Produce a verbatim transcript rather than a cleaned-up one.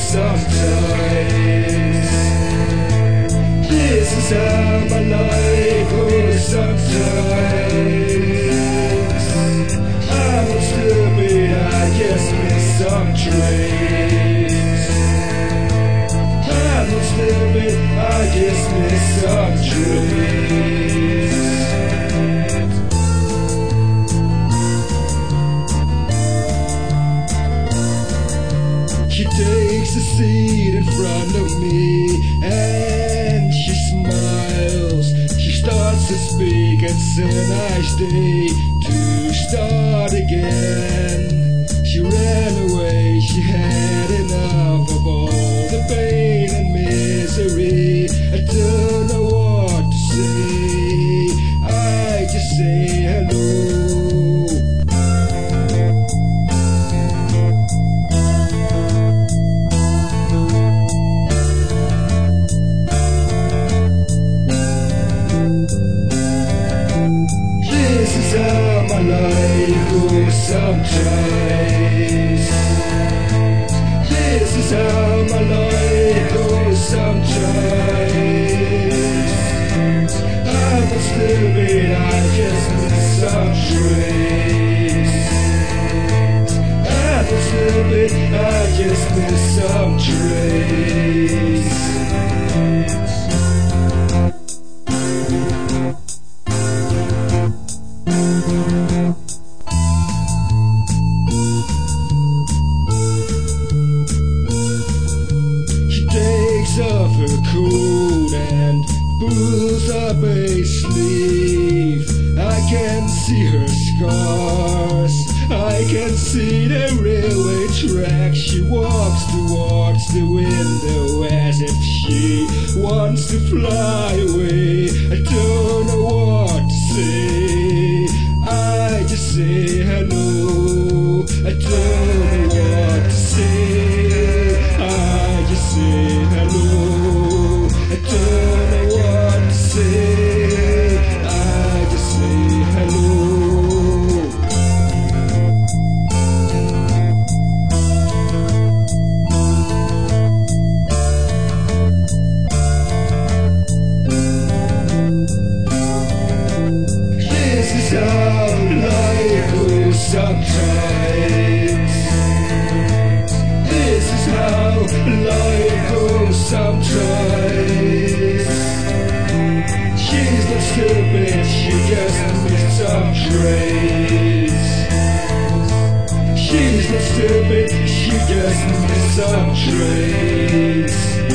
sometimes. This is how my life goes sometimes. I'm not stupid, I just miss some trains. I'm not stupid, I just miss some trains. She takes a seat in front of me and she smiles. She starts to speak, it's a nice day to start again. She ran away, she had enough of all the pain and misery. I don't know what to say, I just say hello. This is how my life goes sometimes. This is how my life goes sometimes. I'm not stupid, I just miss some trains. I'm not stupid, I just miss some trains. Off her coat and pulls up a sleeve. I can see her scars, I can see the railway track. She walks towards the window as if she wants to fly away. I don't know what to say, I just say hello. I don't know what to say, I just say hello. I don't know what to say, I just say hello. This is how life goes sometimes. This is how life goes sometimes. She's not stupid, she just missed some trains. She's not stupid, she just missed some trains.